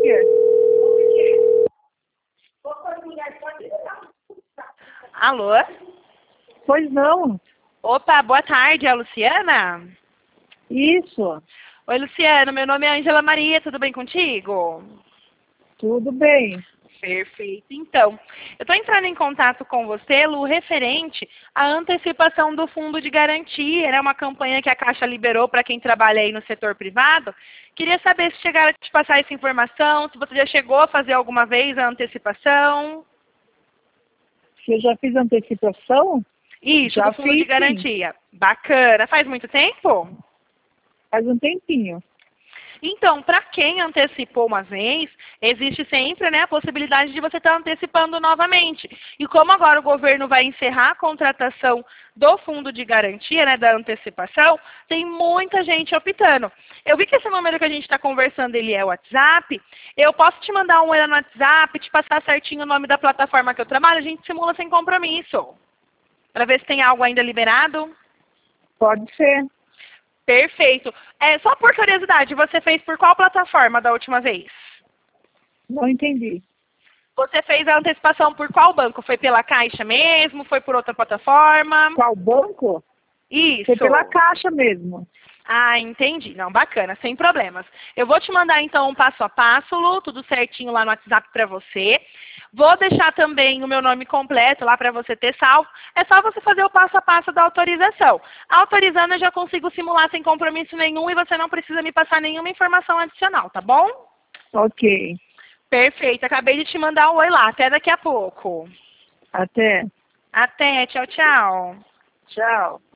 quê? Alô? Pois não. Opa, boa tarde, é a Luciana? Isso. Oi, Luciana, meu nome é Ângela Maria, tudo bem contigo? Tudo bem. Perfeito. Então, eu estou entrando em contato com você, Lu, referente à antecipação do fundo de garantia, né? Uma campanha que a Caixa liberou para quem trabalha aí no setor privado. Queria saber se chegaram a te passar essa informação, se você já chegou a fazer alguma vez a antecipação. Você já fiz antecipação? Isso, Já do fundo de fiz, sim. garantia. Bacana. Faz muito tempo? Faz um tempinho. Então, para quem antecipou uma vez, existe sempre, né, a possibilidade de você estar antecipando novamente. E como agora o governo vai encerrar a contratação do fundo de garantia, né, da antecipação, tem muita gente optando. Eu vi que esse número que a gente está conversando, ele é o WhatsApp. Eu posso te mandar um oi no WhatsApp, te passar certinho o nome da plataforma que eu trabalho, a gente simula sem compromisso. Para ver se tem algo ainda liberado. Pode ser. Perfeito. Só por curiosidade, você fez por qual plataforma da última vez? Não entendi. Você fez a antecipação por qual banco? Foi pela Caixa mesmo? Foi por outra plataforma? Qual banco? Isso. Foi pela Caixa mesmo. Ah, entendi. Não, bacana, sem problemas. Eu vou te mandar então um passo a passo, Lu, tudo certinho lá no WhatsApp para você. Vou deixar também o meu nome completo lá para você ter salvo. É só você fazer o passo a passo da autorização. Autorizando, eu já consigo simular sem compromisso nenhum e você não precisa me passar nenhuma informação adicional, tá bom? Ok. Perfeito. Acabei de te mandar um oi lá. Até daqui a pouco. Até. Até. Tchau, tchau. Tchau.